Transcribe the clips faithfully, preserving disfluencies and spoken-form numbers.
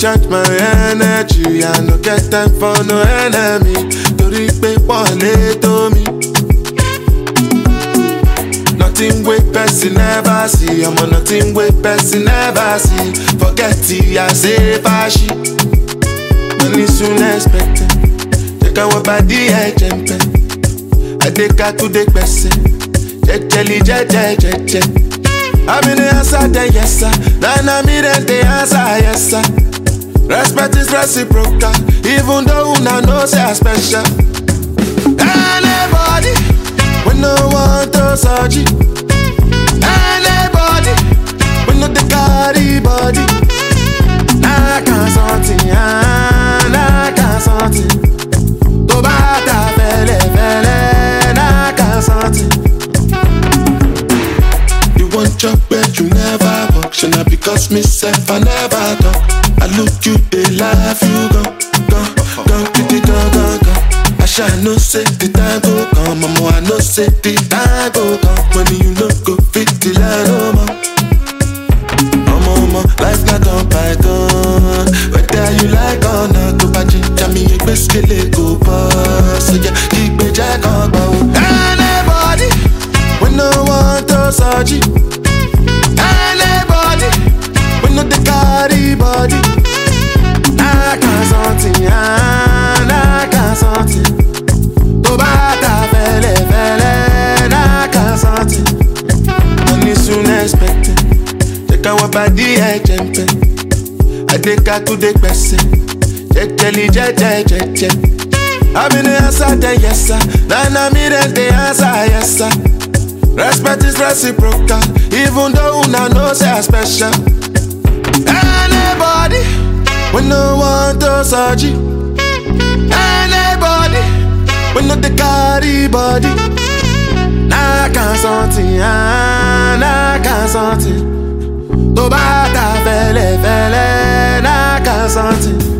recharge my energy. I no get time for no enemy. Torí pé wọ́n lè tó mi. Nothing wey person never see. I'm on nothing wey person never see. Forget it, I say fashi. Money soon expected. Take our body, I jump. I take her to the person. Jejeli, jeje, jeje. I'm in the answer, then yes sir. Then I'm in the answer, yes sir. Respect is reciprocal, even though una know say I special. Anybody, we no want to surgery. Anybody, we no the carry body. I can't something, I can't something. To bata fele fele, I can't something. You want your bed, you never walk. Should not because myself I never talk. I look you, they laugh, you go, go, go, go, go, go, go. I shall no say the time go come, mama, I no say the time go come. When you no go fit the line, no more. Mama, mama, life not on python. Whether you like or not, go back to me, you best kill it, go boss. So yeah, keep me jack on bow. Anybody, we no want to surgery. Anybody, we no the carry body. I can't something, I can't something. To bata fele fele, I can't something. Money soon expected. Take our body, I jump. I take her to the person. Jejeli, jeje, jeje. I'm in the answer, then yes sir. Then I'm in the answer, yes sir. Respect is reciprocal, even though una know say I special. Anybody, we no want to surgery. Anybody, we no the carry body. I can't something, I can't something. To bata fele fele, I can't something.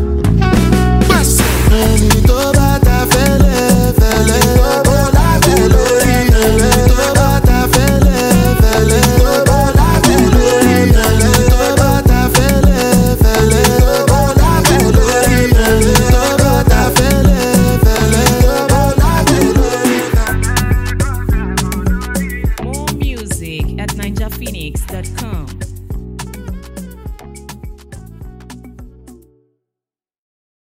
To bata fele fele, to bata fele fele, to bata fele fele, to bata fele fele, to bata fele fele, to bata fele fele, to bata fele fele. More music at ninja phoenix dot com.